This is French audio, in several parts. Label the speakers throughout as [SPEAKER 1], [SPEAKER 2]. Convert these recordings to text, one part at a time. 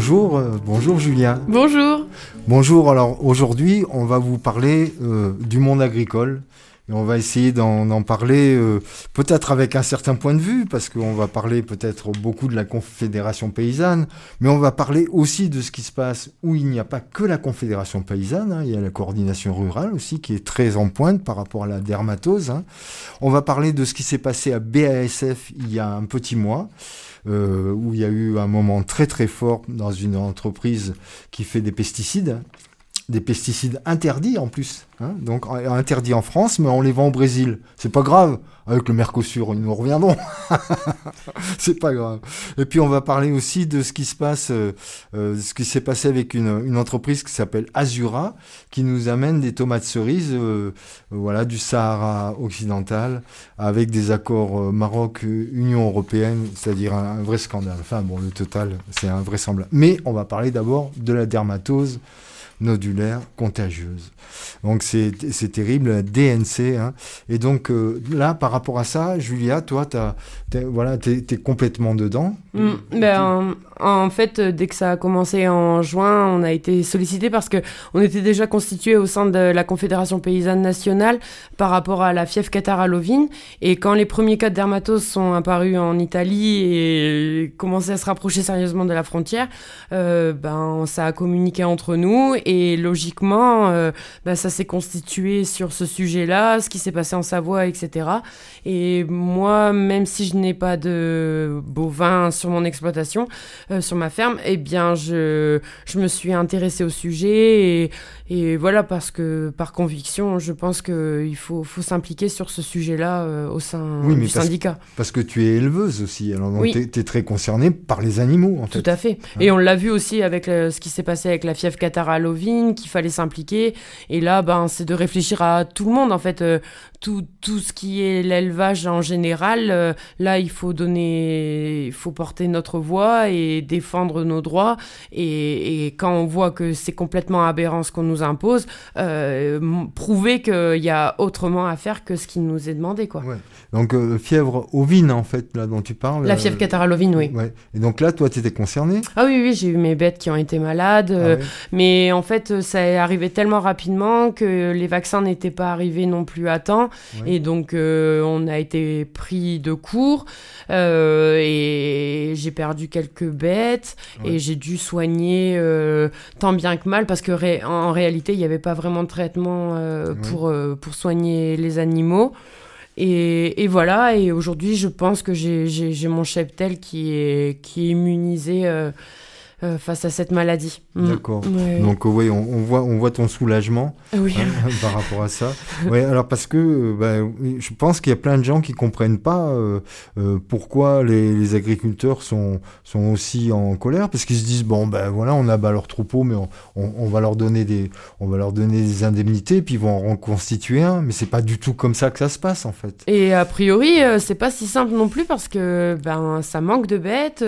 [SPEAKER 1] Bonjour Julien.
[SPEAKER 2] Bonjour.
[SPEAKER 1] Bonjour, alors aujourd'hui on va vous parler du monde agricole et on va essayer d'en parler peut-être avec un certain point de vue parce qu'on va parler peut-être beaucoup de la Confédération paysanne, mais on va parler aussi de ce qui se passe où il n'y a pas que la Confédération paysanne, hein, il y a la coordination rurale aussi qui est très en pointe par rapport à la dermatose. Hein. On va parler de ce qui s'est passé à BASF il y a un petit mois. Où il y a eu un moment très très fort dans une entreprise qui fait des pesticides interdits en plus, hein, donc interdits en France, mais on les vend au Brésil. C'est pas grave, avec le Mercosur, nous reviendrons. C'est pas grave. Et puis on va parler aussi de ce qui se passe, ce qui s'est passé avec une entreprise qui s'appelle Azura, qui nous amène des tomates cerises, voilà, du Sahara occidental, avec des accords Maroc-Union européenne, c'est-à-dire un vrai scandale. Enfin bon, le total, c'est invraisemblable. Mais on va parler d'abord de la dermatose nodulaire contagieuse. Donc c'est terrible, la DNC. Hein. Et donc là, par rapport à ça, Julia, toi, t'es complètement dedans.
[SPEAKER 2] En fait, dès que ça a commencé en juin, on a été sollicité parce que on était déjà constitué au sein de la Confédération paysanne nationale par rapport à la fièvre catarrhale ovine. Et quand les premiers cas de dermatose sont apparus en Italie et commençaient à se rapprocher sérieusement de la frontière, ça a communiqué entre nous. Et logiquement, ça s'est constitué sur ce sujet-là, ce qui s'est passé en Savoie, etc. Et moi, même si je n'ai pas de bovins sur mon exploitation, sur ma ferme, eh bien, je me suis intéressée au sujet et voilà, parce que par conviction, je pense qu'il faut s'impliquer sur ce sujet-là au sein du syndicat.
[SPEAKER 1] Parce que tu es éleveuse aussi, alors donc oui. Tu es très concernée par les animaux, en fait.
[SPEAKER 2] Tout à fait. Hein. Et on l'a vu aussi avec ce qui s'est passé avec la fièvre catarrhale ovine, qu'il fallait s'impliquer. Et là, c'est de réfléchir à tout le monde, en fait. Tout ce qui est l'élevage en général, là, il faut porter notre voix et défendre nos droits. Et quand on voit que c'est complètement aberrant ce qu'on nous impose, prouver qu'il y a autrement à faire que ce qui nous est demandé, quoi.
[SPEAKER 1] Ouais. Donc, fièvre ovine, en fait, là, dont tu parles.
[SPEAKER 2] La fièvre catarrhale ovine, oui.
[SPEAKER 1] Ouais. Et donc là, toi, tu étais concernée ?
[SPEAKER 2] Ah oui, j'ai eu mes bêtes qui ont été malades. Mais en fait, ça est arrivé tellement rapidement que les vaccins n'étaient pas arrivés non plus à temps. Ouais. Et donc, on a été pris de court et j'ai perdu quelques bêtes et j'ai dû soigner tant bien que mal parce que en réalité, il n'y avait pas vraiment de traitement pour soigner les animaux. Et voilà, et aujourd'hui, je pense que j'ai mon cheptel qui est immunisé face à cette maladie.
[SPEAKER 1] D'accord. Ouais. Donc oui, on voit ton soulagement par rapport à ça. Ouais, alors parce que je pense qu'il y a plein de gens qui comprennent pas pourquoi les agriculteurs sont aussi en colère, parce qu'ils se disent on abat leurs troupeaux, mais on va leur donner des indemnités, puis ils vont en reconstituer un, mais c'est pas du tout comme ça que ça se passe en fait.
[SPEAKER 2] Et a priori, c'est pas si simple non plus parce que ça manque de bêtes.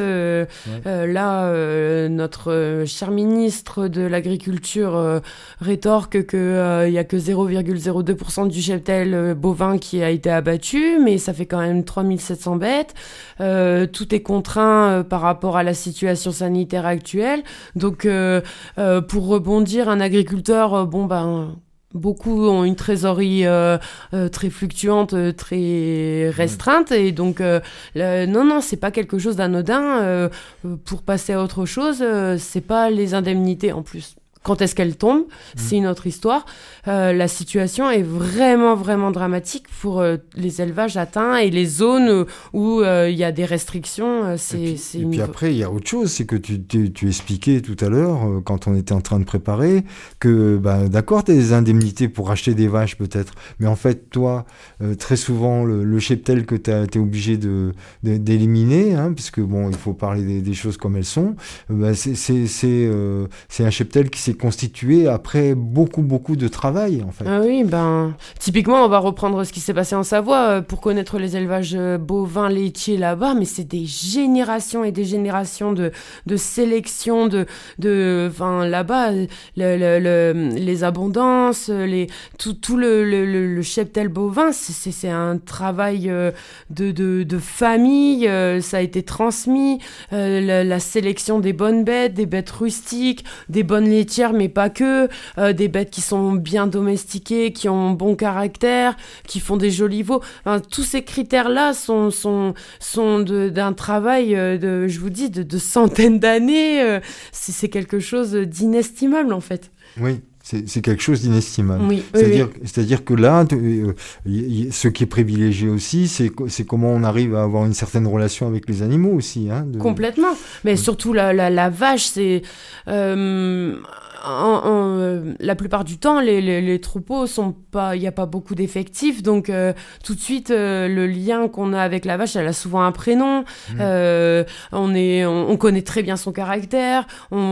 [SPEAKER 2] Là, notre cher ministre de l'Agriculture rétorque qu'il n'y a que 0,02% du cheptel bovin qui a été abattu, mais ça fait quand même 3700 bêtes. Tout est contraint par rapport à la situation sanitaire actuelle. Donc, pour rebondir, un agriculteur, beaucoup ont une trésorerie très fluctuante, très restreinte, et donc non, c'est pas quelque chose d'anodin. Pour passer à autre chose, c'est pas les indemnités en plus. Quand est-ce qu'elle tombe, c'est une autre histoire. La situation est vraiment, vraiment dramatique pour les élevages atteints et les zones où il y a des restrictions.
[SPEAKER 1] Et puis après, il y a autre chose, c'est que tu expliquais tout à l'heure, quand on était en train de préparer, que d'accord, tu as des indemnités pour racheter des vaches peut-être, mais en fait, toi, très souvent, le cheptel que tu es obligé d'éliminer, hein, puisque il faut parler des choses comme elles sont, c'est un cheptel qui s'est s'est constitué après beaucoup de travail, en fait.
[SPEAKER 2] Ah oui, typiquement, on va reprendre ce qui s'est passé en Savoie pour connaître les élevages bovins laitiers là-bas, mais c'est des générations et des générations de sélection, là-bas, les abondances, tout le cheptel bovin, c'est un travail de famille, ça a été transmis, la sélection des bonnes bêtes, des bêtes rustiques, des bonnes laitières, mais pas que, des bêtes qui sont bien domestiquées, qui ont bon caractère, qui font des jolis veaux. Enfin, tous ces critères-là sont d'un travail je vous dis, de centaines d'années. C'est quelque chose d'inestimable, en fait.
[SPEAKER 1] Oui. C'est quelque chose d'inestimable.
[SPEAKER 2] Oui,
[SPEAKER 1] c'est-à-dire que là, ce qui est privilégié aussi, c'est comment on arrive à avoir une certaine relation avec les animaux aussi.
[SPEAKER 2] Complètement. Mais surtout la vache, c'est... la plupart du temps, les troupeaux sont pas, il n'y a pas beaucoup d'effectifs, donc tout de suite le lien qu'on a avec la vache, elle a souvent un prénom. On connaît très bien son caractère,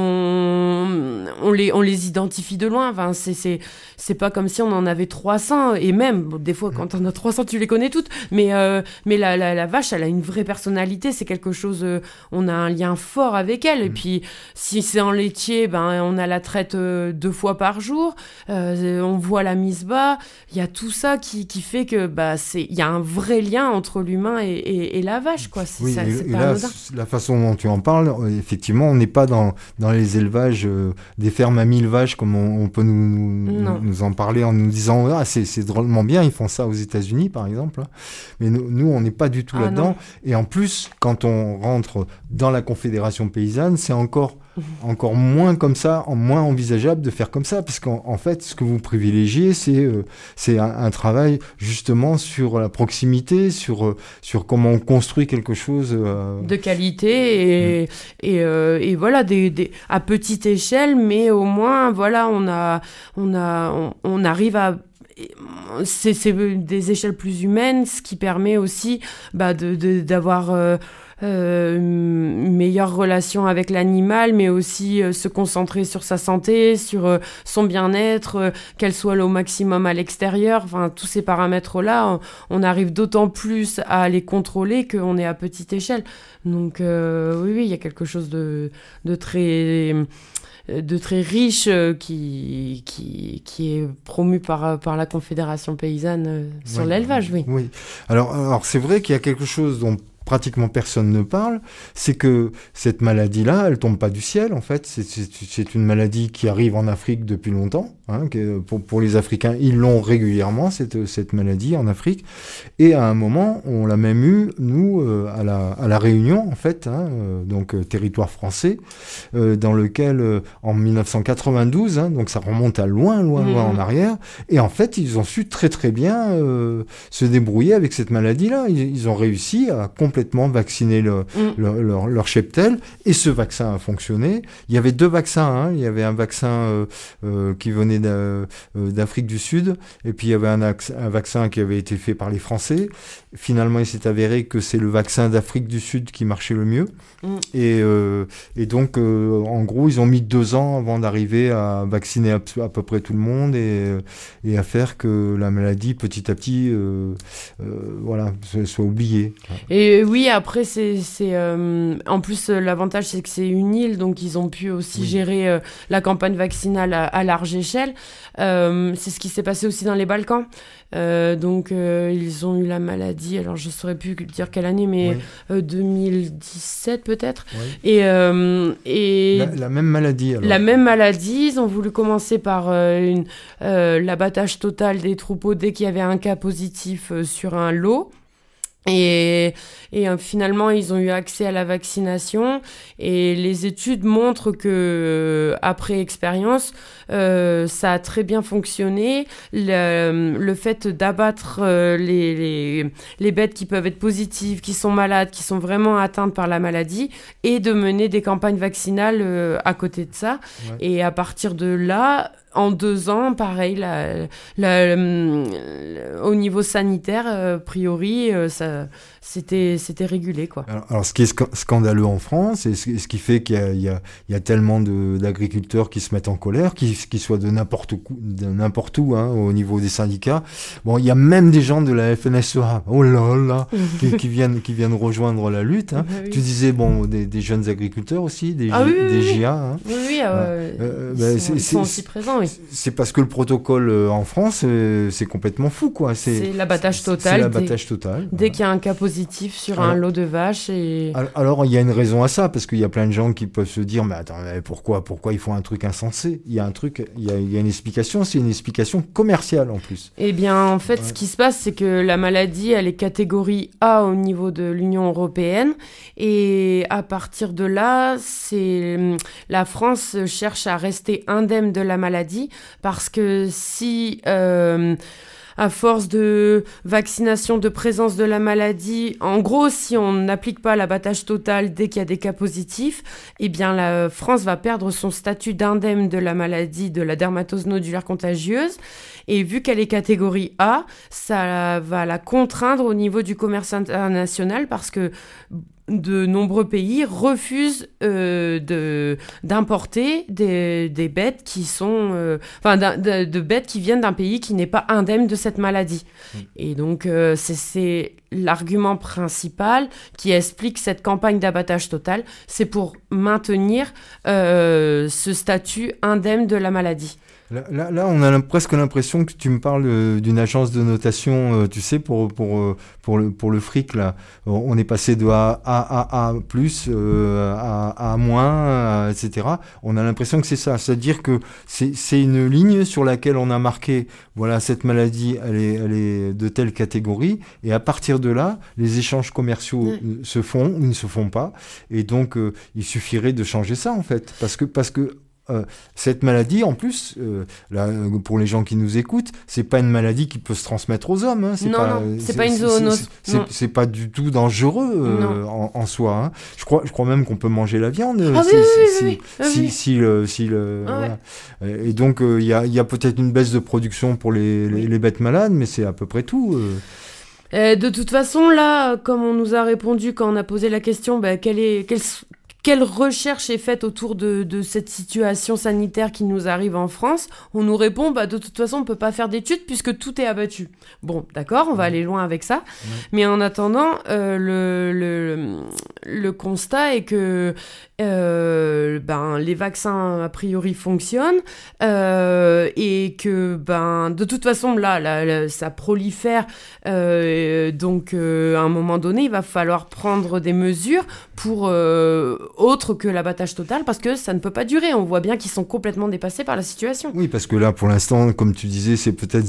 [SPEAKER 2] on les identifie de loin. Enfin, c'est pas comme si on en avait 300, et même des fois quand on a 300, tu les connais toutes. Mais la vache, elle a une vraie personnalité. C'est quelque chose, on a un lien fort avec elle. Et puis si c'est en laitier, on a la traite 2 fois par jour, on voit la mise bas, il y a tout ça qui fait que il y a un vrai lien entre l'humain et la vache, quoi.
[SPEAKER 1] C'est là, la façon dont tu en parles, effectivement, on n'est pas dans les élevages des fermes à 1000 vaches comme on peut nous en parler en nous disant c'est drôlement bien, ils font ça aux États-Unis par exemple, mais nous on n'est pas du tout là-dedans. Et en plus, quand on rentre dans la Confédération paysanne, c'est encore moins comme ça, moins envisageable de faire comme ça, parce qu'en fait, ce que vous privilégiez, c'est un travail justement sur la proximité, sur comment on construit quelque chose
[SPEAKER 2] de qualité et voilà, à petite échelle, mais au moins voilà, on arrive à... C'est des échelles plus humaines, ce qui permet aussi d'avoir une meilleure relation avec l'animal, mais aussi se concentrer sur sa santé, sur son bien-être, qu'elle soit au maximum à l'extérieur. Enfin, tous ces paramètres-là, on arrive d'autant plus à les contrôler qu'on est à petite échelle. Donc oui, il y a quelque chose de très riche qui est promu par la Confédération paysanne sur l'élevage, oui.
[SPEAKER 1] Oui. Alors c'est vrai qu'il y a quelque chose dont pratiquement personne ne parle, c'est que cette maladie-là, elle tombe pas du ciel, en fait. C'est une maladie qui arrive en Afrique depuis longtemps. Pour les Africains, ils l'ont régulièrement, cette maladie en Afrique. Et à un moment, on l'a même eu, nous, à la Réunion, en fait, donc territoire français, dans lequel, en 1992, donc ça remonte à loin en arrière, et en fait, ils ont su très très bien se débrouiller avec cette maladie-là. Ils ont réussi à complètement vacciner leur cheptel, et ce vaccin a fonctionné. Il y avait 2 vaccins, il y avait un vaccin qui venait d'Afrique du Sud, et puis il y avait un vaccin qui avait été fait par les Français. Finalement, il s'est avéré que c'est le vaccin d'Afrique du Sud qui marchait le mieux. Et donc, en gros, ils ont mis 2 ans avant d'arriver à vacciner à peu près tout le monde et à faire que la maladie, petit à petit, soit oubliée.
[SPEAKER 2] Et oui, après, en plus, l'avantage, c'est que c'est une île, donc ils ont pu aussi gérer la campagne vaccinale à large échelle. C'est ce qui s'est passé aussi dans les Balkans. Donc ils ont eu la maladie, alors je saurais plus dire quelle année, mais 2017 peut-être. Et
[SPEAKER 1] la même maladie alors.
[SPEAKER 2] La même maladie, ils ont voulu commencer par l'abattage total des troupeaux dès qu'il y avait un cas positif sur un lot. Et finalement, ils ont eu accès à la vaccination, et les études montrent que, après expérience, ça a très bien fonctionné. Le fait d'abattre les bêtes qui peuvent être positives, qui sont malades, qui sont vraiment atteintes par la maladie, et de mener des campagnes vaccinales à côté de ça. Et à partir de là, en 2 ans, pareil, au niveau sanitaire, a priori, c'était régulé, quoi.
[SPEAKER 1] Alors, ce qui est scandaleux en France, et ce qui fait qu'il y a tellement d'agriculteurs qui se mettent en colère, qui soient de n'importe où, hein, au niveau des syndicats. Bon, il y a même des gens de la FNSEA, oh là là, qui viennent rejoindre la lutte. Hein. Oui. Tu disais, bon, des jeunes agriculteurs aussi, des GIA. Hein.
[SPEAKER 2] Oui, ils sont aussi présents, oui.
[SPEAKER 1] C'est parce que le protocole en France, c'est complètement fou, quoi.
[SPEAKER 2] C'est l'abattage total.
[SPEAKER 1] C'est l'abattage total.
[SPEAKER 2] Dès qu'il y a un cas positif sur un lot de vaches.
[SPEAKER 1] Alors, il y a une raison à ça, parce qu'il y a plein de gens qui peuvent se dire, mais attends, pourquoi ils font un truc insensé? Il y a une explication, c'est une explication commerciale en plus.
[SPEAKER 2] Eh bien, en fait, ce qui se passe, c'est que la maladie, elle est catégorie A au niveau de l'Union européenne, et à partir de là, la France cherche à rester indemne de la maladie, parce que si... à force de vaccination, de présence de la maladie, en gros, si on n'applique pas l'abattage total dès qu'il y a des cas positifs, eh bien la France va perdre son statut d'indemne de la maladie de la dermatose nodulaire contagieuse. Et vu qu'elle est catégorie A, ça va la contraindre au niveau du commerce international parce que de nombreux pays refusent d'importer des bêtes qui sont... de bêtes qui viennent d'un pays qui n'est pas indemne de cette maladie. Et donc, c'est l'argument principal qui explique cette campagne d'abattage total. C'est pour maintenir ce statut indemne de la maladie.
[SPEAKER 1] Là, on a presque l'impression que tu me parles d'une agence de notation, tu sais, pour le fric, là. On est passé de A plus, A moins, etc. On a l'impression que c'est ça. C'est-à-dire que c'est une ligne sur laquelle on a marqué, voilà, cette maladie, elle est de telle catégorie. Et à partir de là, les échanges commerciaux se font ou ne se font pas. Et donc, il suffirait de changer ça, en fait. Parce que cette maladie, en plus, là, pour les gens qui nous écoutent, c'est pas une maladie qui peut se transmettre aux hommes. Hein.
[SPEAKER 2] C'est pas une zoonose.
[SPEAKER 1] C'est pas du tout dangereux en soi. Hein. Je crois même qu'on peut manger la viande. Voilà. Et donc il y a peut-être une baisse de production pour les bêtes malades, mais c'est à peu près tout.
[SPEAKER 2] De toute façon, là, comme on nous a répondu quand on a posé la question, quelle recherche est faite autour de cette situation sanitaire qui nous arrive en France? On nous répond, de toute façon, on ne peut pas faire d'études puisque tout est abattu. Bon, d'accord, on va aller loin avec ça. Mais en attendant, le constat est que les vaccins, a priori, fonctionnent et que, de toute façon, là ça prolifère. Donc, à un moment donné, il va falloir prendre des mesures pour... autre que l'abattage total, parce que ça ne peut pas durer. On voit bien qu'ils sont complètement dépassés par la situation.
[SPEAKER 1] Oui, parce que là, pour l'instant, comme tu disais, c'est peut-être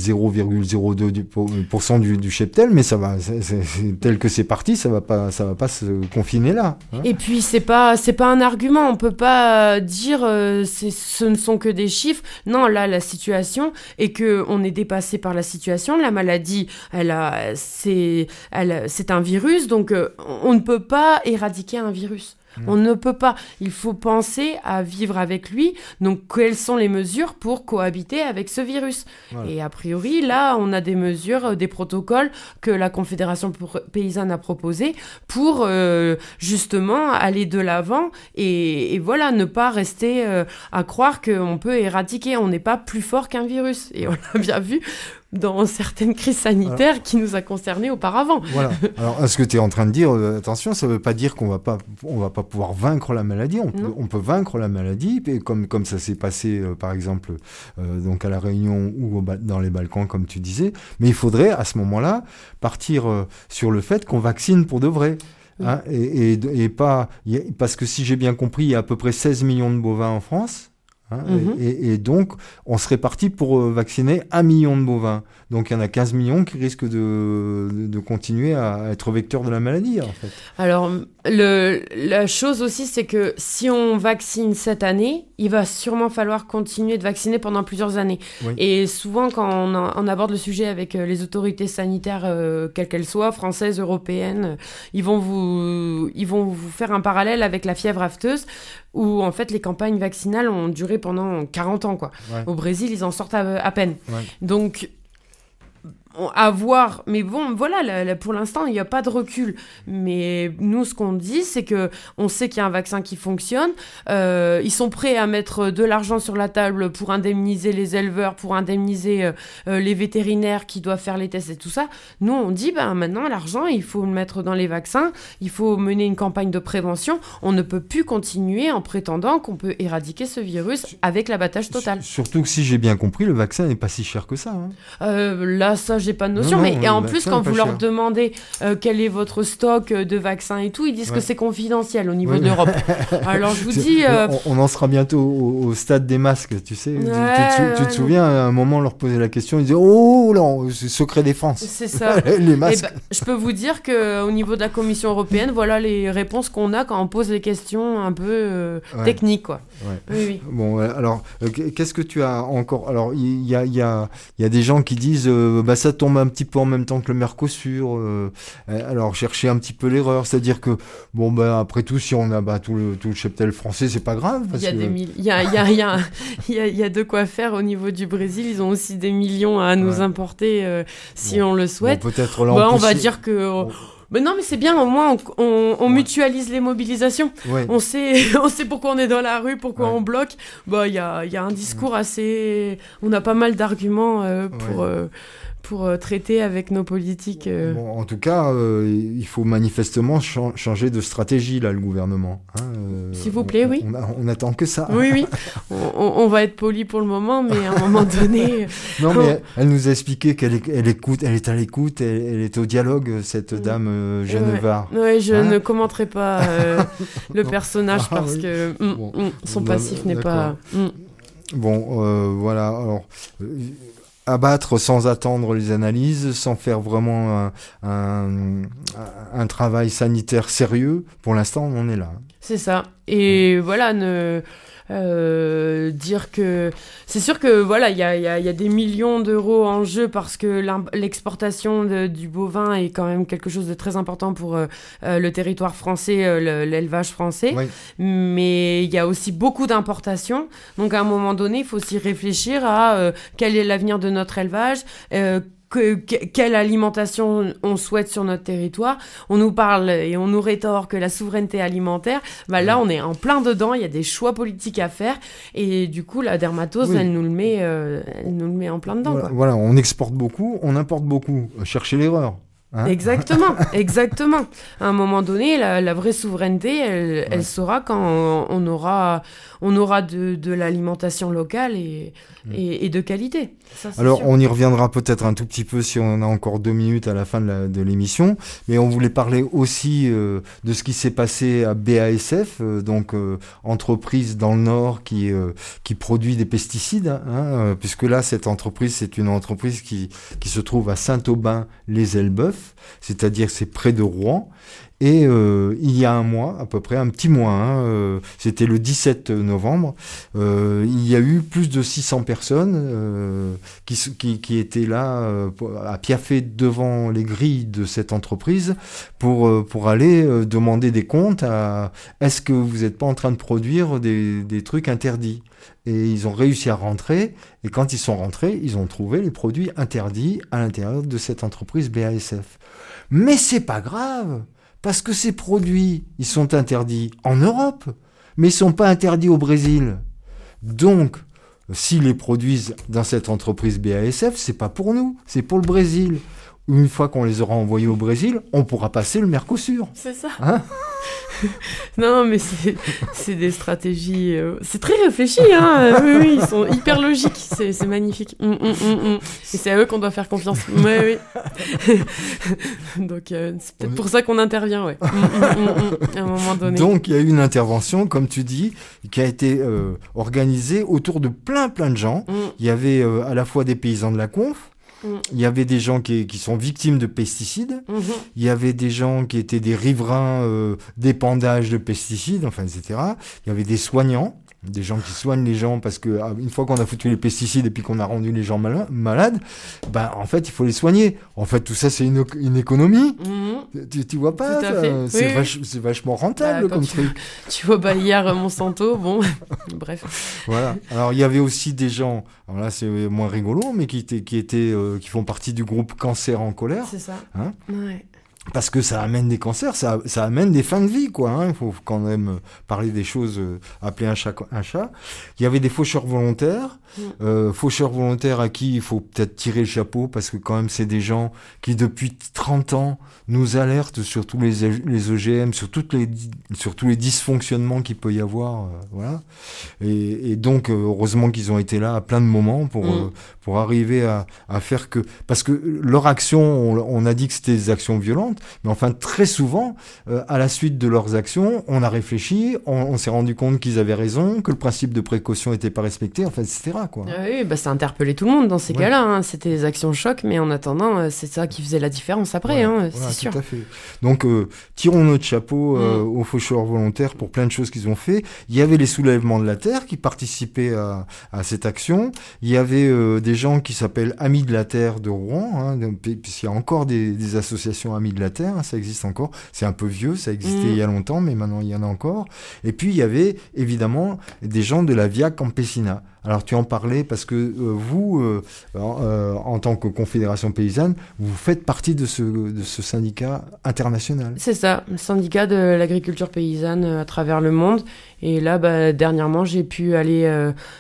[SPEAKER 1] 0,02% du cheptel, mais ça va, c'est tel que c'est parti, ça va pas se confiner là. Hein.
[SPEAKER 2] Et puis, c'est pas un argument. On peut pas dire ce ne sont que des chiffres. Non, là, la situation est que on est dépassé par la situation. La maladie, c'est un virus, donc on ne peut pas éradiquer un virus. On ne peut pas. Il faut penser à vivre avec lui. Donc, quelles sont les mesures pour cohabiter avec ce virus ? Voilà. Et a priori, là, on a des mesures, des protocoles que la Confédération paysanne a proposés pour justement aller de l'avant et voilà, ne pas rester à croire qu'on peut éradiquer. On n'est pas plus fort qu'un virus. Et on l'a bien vu dans certaines crises sanitaires qui nous a concernés auparavant.
[SPEAKER 1] Voilà. Alors, ce que tu es en train de dire, attention, ça ne veut pas dire qu'on va pas pouvoir vaincre la maladie. On peut vaincre la maladie, et comme ça s'est passé, par exemple, donc à La Réunion ou dans les Balkans, comme tu disais. Mais il faudrait, à ce moment-là, partir sur le fait qu'on vaccine pour de vrai. Hein, et pas... Parce que si j'ai bien compris, il y a à peu près 16 millions de bovins en France. Hein, et donc, on serait parti pour vacciner 1 million de bovins. Donc, il y en a 15 millions qui risquent de continuer à être vecteurs de la maladie, en fait.
[SPEAKER 2] Alors, la chose aussi, c'est que si on vaccine cette année, il va sûrement falloir continuer de vacciner pendant plusieurs années. Oui. Et souvent, quand on aborde le sujet avec les autorités sanitaires, quelles qu'elles soient, françaises, européennes, ils vont vous faire un parallèle avec la fièvre afteuse, où en fait les campagnes vaccinales ont duré pendant 40 ans, quoi. Ouais. Au Brésil, ils en sortent à peine. Ouais. Donc, à voir, mais bon, voilà, pour l'instant, il n'y a pas de recul. Mais nous, ce qu'on dit, c'est que on sait qu'il y a un vaccin qui fonctionne. Ils sont prêts à mettre de l'argent sur la table pour indemniser les éleveurs, pour indemniser les vétérinaires qui doivent faire les tests et tout ça. Nous, on dit, maintenant, l'argent, il faut le mettre dans les vaccins. Il faut mener une campagne de prévention. On ne peut plus continuer en prétendant qu'on peut éradiquer ce virus avec l'abattage total.
[SPEAKER 1] Surtout que si j'ai bien compris, le vaccin n'est pas si cher que ça.
[SPEAKER 2] Là, ça, j'ai pas de notion. Mais et en plus, quand vous leur demandez quel est votre stock de vaccins et tout, ils disent que c'est confidentiel au niveau de l'Europe. Alors, je vous dis...
[SPEAKER 1] On en sera bientôt au stade des masques, tu sais. Tu te souviens, à un moment, on leur posait la question, ils disaient « Oh non, c'est secret défense ».
[SPEAKER 2] C'est ça.
[SPEAKER 1] Les masques.
[SPEAKER 2] Je peux vous dire qu'au niveau de la Commission européenne, voilà les réponses qu'on a quand on pose les questions un peu techniques, quoi. Oui.
[SPEAKER 1] Bon, alors, qu'est-ce que tu as encore? Alors, il y a des gens qui disent ça tombe un petit peu en même temps que le Mercosur. Alors, chercher un petit peu l'erreur, c'est-à-dire que après tout, si on a tout le cheptel français, c'est pas grave.
[SPEAKER 2] Il y a de quoi faire au niveau du Brésil. Ils ont aussi des millions à nous importer si on le souhaite.
[SPEAKER 1] Peut-être
[SPEAKER 2] on va dire que. Mais non, mais c'est bien, au moins on mutualise les mobilisations. Ouais. On sait pourquoi on est dans la rue, pourquoi on bloque. Il y a un discours assez... On a pas mal d'arguments pour traiter avec nos politiques.
[SPEAKER 1] En tout cas, il faut manifestement changer de stratégie, là, le gouvernement.
[SPEAKER 2] S'il vous plaît, oui.
[SPEAKER 1] On attend que ça.
[SPEAKER 2] Oui. On va être poli pour le moment, mais à un moment donné...
[SPEAKER 1] Non, mais elle nous a expliqué qu'elle écoute, elle est à l'écoute, elle est au dialogue, cette dame Genevard.
[SPEAKER 2] Oui, je ne commenterai pas le personnage parce que son passif n'est pas...
[SPEAKER 1] Voilà, alors... abattre sans attendre les analyses, sans faire vraiment un travail sanitaire sérieux. Pour l'instant, on en est là.
[SPEAKER 2] C'est ça. Et voilà, dire que c'est sûr que voilà, il y a des millions d'euros en jeu parce que l'exportation du bovin est quand même quelque chose de très important pour le territoire français, l'élevage français. Oui. Mais il y a aussi beaucoup d'importations. Donc à un moment donné, il faut aussi réfléchir à quel est l'avenir de notre élevage. Quelle alimentation on souhaite sur notre territoire. On nous parle et on nous rétorque la souveraineté alimentaire. Là, on est en plein dedans. Il y a des choix politiques à faire. Et du coup, la dermatose, elle nous le met en plein dedans.
[SPEAKER 1] Voilà, on exporte beaucoup, on importe beaucoup. Cherchez l'erreur.
[SPEAKER 2] Exactement. À un moment donné, la vraie souveraineté, elle sera quand on aura de l'alimentation locale et de qualité. Ça,
[SPEAKER 1] alors,
[SPEAKER 2] sûr.
[SPEAKER 1] On y reviendra peut-être un tout petit peu si on a encore 2 minutes à la fin de l'émission, mais on voulait parler aussi de ce qui s'est passé à BASF, entreprise dans le Nord qui produit des pesticides, puisque là, cette entreprise, c'est une entreprise qui se trouve à Saint-Aubin-les-Elbeuf, c'est-à-dire c'est près de Rouen. Et il y a un mois, à peu près, un petit mois, c'était le 17 novembre, il y a eu plus de 600 personnes qui étaient là à piaffer devant les grilles de cette entreprise pour aller demander des comptes à est-ce que vous n'êtes pas en train de produire des trucs interdits. Et ils ont réussi à rentrer, et quand ils sont rentrés, ils ont trouvé les produits interdits à l'intérieur de cette entreprise BASF. Mais c'est pas grave! Parce que ces produits, ils sont interdits en Europe, mais ils ne sont pas interdits au Brésil. Donc, s'ils les produisent dans cette entreprise BASF, c'est pas pour nous, c'est pour le Brésil. Une fois qu'on les aura envoyés au Brésil, on pourra passer le Mercosur.
[SPEAKER 2] C'est ça. Non, mais c'est des stratégies... c'est très réfléchi, oui, ils sont hyper logiques, c'est magnifique. Et c'est à eux qu'on doit faire confiance. Oui. Donc, c'est peut-être pour ça qu'on intervient, à un moment donné.
[SPEAKER 1] Donc, il y a eu une intervention, comme tu dis, qui a été organisée autour de plein de gens. Il y avait à la fois des paysans de la Conf, il y avait des gens qui sont victimes de pesticides, il y avait des gens qui étaient des riverains d'épandage de pesticides, etc. Il y avait des soignants, des gens qui soignent les gens, parce que une fois qu'on a foutu les pesticides et puis qu'on a rendu les gens malades, ben, en fait, il faut les soigner. En fait, tout ça, c'est une économie. Tu vois pas, c'est vachement rentable comme truc.
[SPEAKER 2] Tu vois Bayer, Monsanto, bon, bref.
[SPEAKER 1] Voilà. Alors, il y avait aussi des gens, alors là, c'est moins rigolo, mais qui font partie du groupe Cancer en colère.
[SPEAKER 2] C'est ça.
[SPEAKER 1] Hein,
[SPEAKER 2] ouais.
[SPEAKER 1] parce que ça amène des cancers, ça amène des fins de vie, quoi. Hein. Il faut quand même parler des choses, appeler un chat un chat. Il y avait des faucheurs volontaires. Faucheurs volontaires à qui il faut peut-être tirer le chapeau, parce que quand même, c'est des gens qui, depuis 30 ans, nous alertent sur tous les OGM, sur tous les dysfonctionnements qu'il peut y avoir. Voilà. Et donc, heureusement qu'ils ont été là à plein de moments pour arriver à faire que... Parce que leur action, on a dit que c'était des actions violentes, mais enfin, très souvent, à la suite de leurs actions, on a réfléchi, on s'est rendu compte qu'ils avaient raison, que le principe de précaution n'était pas respecté, enfin, etc. Quoi.
[SPEAKER 2] Oui, bah, ça a interpellé tout le monde dans ces cas-là. Hein. C'était des actions choc, mais en attendant, c'est ça qui faisait la différence après, c'est sûr.
[SPEAKER 1] Tout à fait. Donc, tirons notre chapeau aux faucheurs volontaires pour plein de choses qu'ils ont fait. Il y avait les soulèvements de la terre qui participaient à cette action. Il y avait des gens qui s'appellent Amis de la Terre de Rouen, hein, puisqu'il y a encore des associations Amis de la Terre, hein, ça existe encore. C'est un peu vieux, ça existait il y a longtemps, mais maintenant il y en a encore. Et puis il y avait évidemment des gens de la Via Campesina. Alors tu en parlais parce que vous, en tant que Confédération Paysanne, vous faites partie de ce syndicat international.
[SPEAKER 2] C'est ça, le syndicat de l'agriculture paysanne à travers le monde. Et là, dernièrement, j'ai pu aller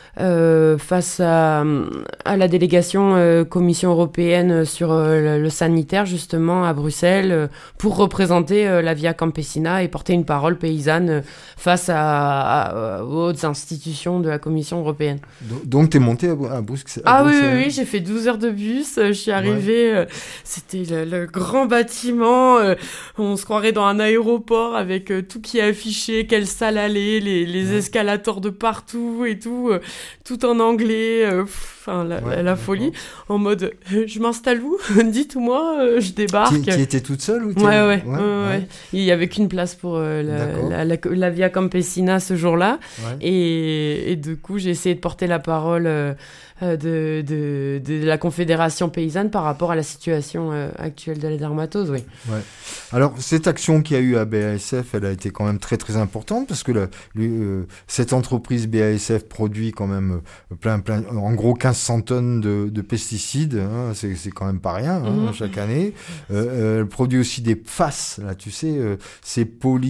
[SPEAKER 2] face à la délégation Commission européenne sur le sanitaire, justement, à Bruxelles, pour représenter la Via Campesina et porter une parole paysanne face aux hautes institutions de la Commission européenne.
[SPEAKER 1] Donc, tu es monté à Bruxelles?
[SPEAKER 2] Oui, j'ai fait 12 heures de bus, je suis arrivée, c'était le grand bâtiment, on se croirait dans un aéroport avec tout qui est affiché, quelle salle aller, les escalators de partout et tout en anglais, la folie, en mode je m'installe où? Dites-moi, je débarque.
[SPEAKER 1] Qui était toute seule ou
[SPEAKER 2] Ouais. Il y avait qu'une place pour la Via Campesina ce jour-là, et du coup j'ai essayé de porter la parole de la Confédération paysanne par rapport à la situation actuelle de la dermatose, oui. Ouais.
[SPEAKER 1] Alors, cette action qu'il y a eu à BASF, elle a été quand même très très importante, parce que cette entreprise BASF produit quand même plein, en gros 1500 tonnes de pesticides, hein, c'est quand même pas rien chaque année. Elle produit aussi des PFAS, là, tu sais, c'est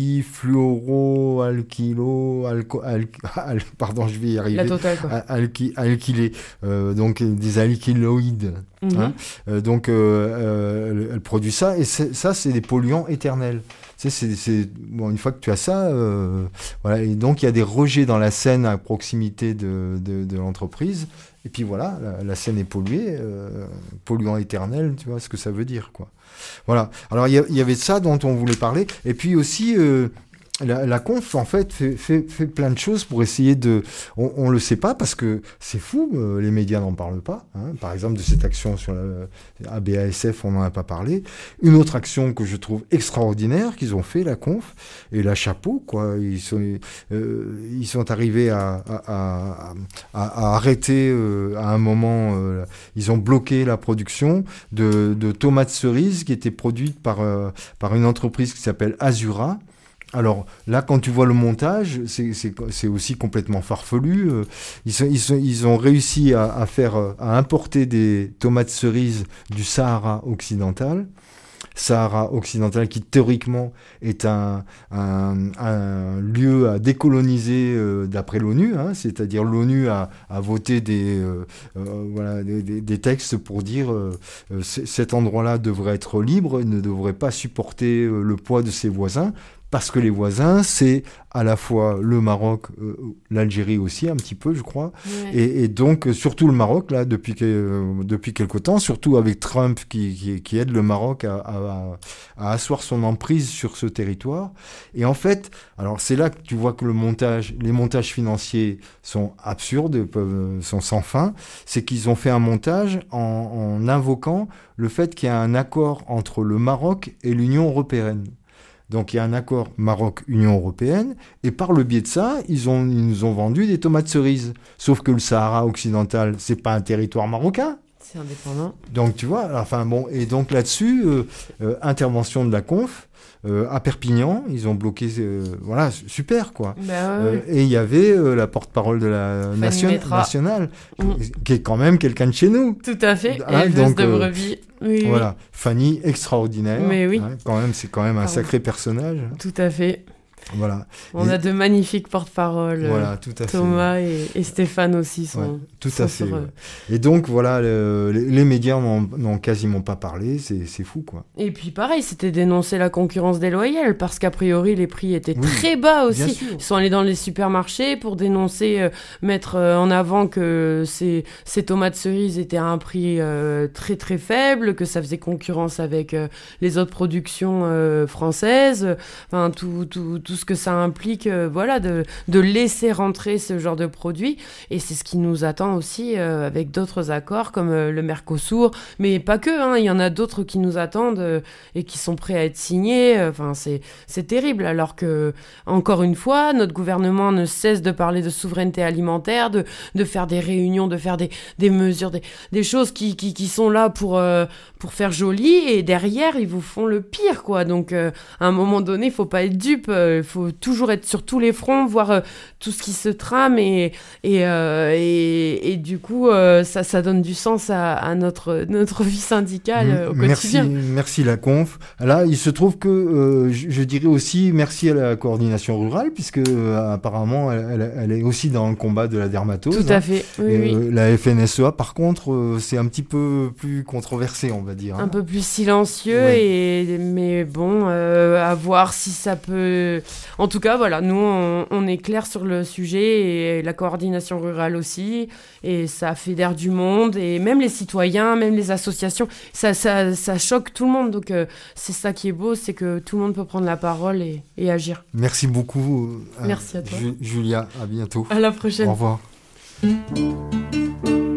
[SPEAKER 1] polyfluoroalkylo, pardon, je vais y arriver.
[SPEAKER 2] La totale, quoi.
[SPEAKER 1] Alkylés, donc des alkyloïdes. Hein, donc elle produit ça, et ça c'est des polluants éternels. Bon, une fois que tu as ça, voilà, et donc il y a des rejets dans la Seine à proximité de l'entreprise, et puis voilà, la Seine est polluée, polluant éternel, tu vois ce que ça veut dire, quoi. Voilà. Alors il y avait ça dont on voulait parler, et puis aussi la conf, en fait, fait plein de choses pour essayer de... On le sait pas parce que c'est fou, les médias n'en parlent pas. Hein. Par exemple, de cette action sur la BASF, on n'en a pas parlé. Une autre action que je trouve extraordinaire qu'ils ont fait, la conf, et la chapeau, quoi. Ils sont arrivés à arrêter à un moment... ils ont bloqué la production de tomates cerises qui étaient produites par une entreprise qui s'appelle Azura. Alors là, quand tu vois le montage, c'est aussi complètement farfelu. Ils ont réussi à importer des tomates cerises du Sahara occidental. Sahara occidental qui théoriquement est un lieu à décoloniser d'après l'ONU, hein, c'est-à-dire l'ONU a voté des textes pour dire cet endroit-là devrait être libre et ne devrait pas supporter le poids de ses voisins. Parce que les voisins, c'est à la fois le Maroc, l'Algérie aussi un petit peu, je crois, et donc surtout le Maroc là depuis quelque temps, surtout avec Trump qui aide le Maroc à asseoir son emprise sur ce territoire. Et en fait, alors c'est là que tu vois que les montages financiers sont absurdes, sont sans fin. C'est qu'ils ont fait un montage en invoquant le fait qu'il y a un accord entre le Maroc et l'Union européenne. Donc il y a un accord Maroc-Union européenne, et par le biais de ça, ils nous ont vendu des tomates cerises. Sauf que le Sahara occidental, c'est pas un territoire marocain.
[SPEAKER 2] C'est indépendant.
[SPEAKER 1] Donc tu vois, enfin bon, et donc là-dessus, intervention de la conf. À Perpignan, ils ont bloqué, voilà, super quoi.
[SPEAKER 2] Bah, ouais.
[SPEAKER 1] Et il y avait la porte-parole de la nationale, qui est quand même quelqu'un de chez nous.
[SPEAKER 2] Tout à fait, éleveuse de brebis. Oui,
[SPEAKER 1] voilà, Fanny, extraordinaire.
[SPEAKER 2] Mais oui.
[SPEAKER 1] C'est quand même un sacré personnage.
[SPEAKER 2] Tout à fait.
[SPEAKER 1] Voilà.
[SPEAKER 2] On a de magnifiques porte-paroles.
[SPEAKER 1] Voilà, tout à fait.
[SPEAKER 2] Thomas et Stéphane aussi sont.
[SPEAKER 1] Tout à fait. Ouais. Et donc voilà, les médias n'ont quasiment pas parlé, c'est fou quoi.
[SPEAKER 2] Et puis pareil, c'était dénoncer la concurrence déloyale parce qu'a priori les prix étaient très bas aussi. Ils sont allés dans les supermarchés pour dénoncer, mettre en avant que ces tomates cerises étaient à un prix très très faible, que ça faisait concurrence avec les autres productions françaises. Enfin tout ce que ça implique, voilà, de laisser rentrer ce genre de produits. Et c'est ce qui nous attend aussi avec d'autres accords comme le Mercosur, mais pas que, hein, il y en a d'autres qui nous attendent et qui sont prêts à être signés. Enfin, c'est terrible, alors que, encore une fois, notre gouvernement ne cesse de parler de souveraineté alimentaire, de faire des réunions, de faire des mesures, des choses qui sont là pour faire joli, et derrière, ils vous font le pire, quoi. Donc, à un moment donné, il faut pas être dupe. Il faut toujours être sur tous les fronts, voir tout ce qui se trame, et du coup, ça donne du sens à notre vie syndicale au quotidien.
[SPEAKER 1] Merci la conf. Là, il se trouve que je dirais aussi merci à la coordination rurale, puisque apparemment, elle est aussi dans le combat de la dermatose.
[SPEAKER 2] Tout à fait. Oui.
[SPEAKER 1] La FNSEA, par contre, c'est un petit peu plus controversé, on va dire.
[SPEAKER 2] Un peu plus silencieux, mais bon, à voir si ça peut. En tout cas, voilà, nous, on est clair sur le sujet, et la coordination rurale aussi, et ça fédère du monde, et même les citoyens, même les associations, ça choque tout le monde. Donc, c'est ça qui est beau, c'est que tout le monde peut prendre la parole et agir.
[SPEAKER 1] Merci beaucoup.
[SPEAKER 2] Merci à toi.
[SPEAKER 1] Julia, à bientôt.
[SPEAKER 2] À la prochaine.
[SPEAKER 1] Au revoir.